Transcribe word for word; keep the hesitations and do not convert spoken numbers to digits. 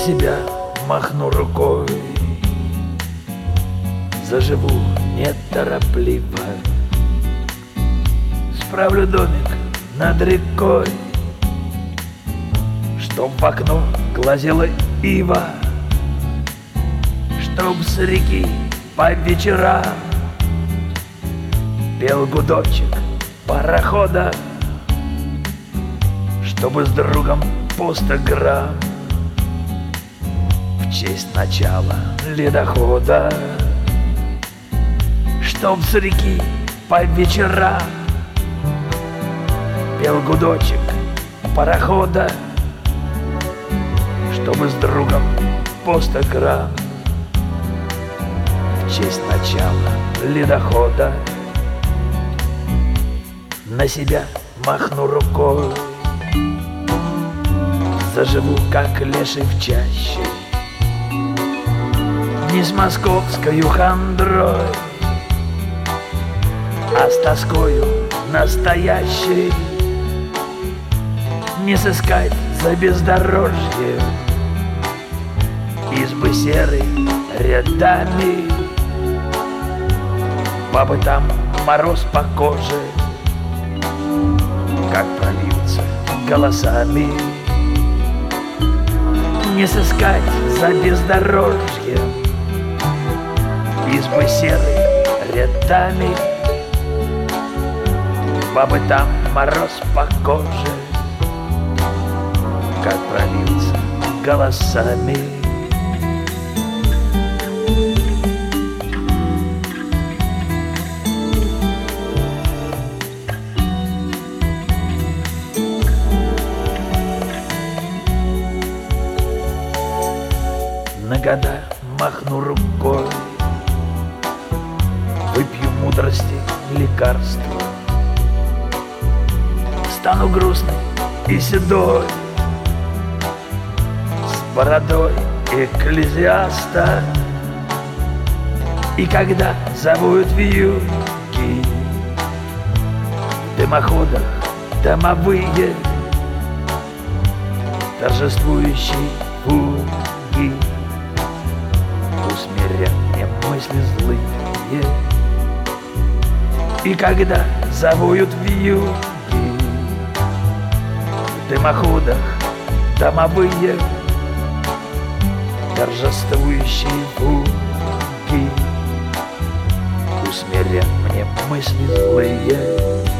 себя махну рукой, заживу неторопливо, справлю домик над рекой, чтоб в окно глазела ива, чтоб с реки по вечерам пел гудочек парохода, чтобы с другом по сто грамм в честь начала ледохода, чтоб с реки по вечерам пел гудочек парохода, чтобы с другом по сто грамм в честь начала ледохода. На себя махну рукой, заживу, как леший в чаще, не с московскою хандрой, а с тоскою настоящей, не сыскать за бездорожьем избы серой рядами, бабы там мороз по коже, как прольются голосами, не сыскать за бездорожьем избы серой рядами, бабы там мороз по коже, как прольются голосами. На года махну рукой, выпью мудрости лекарства, стану грустный и седой, с бородой экклезиаста. И когда завоют вьюги в дымоходах домовые, торжествующие фуги усмирят мне мысли злые. И когда завоют вьюги в дымоходах домовые, торжествующие фуги усмирят мне мысли злые.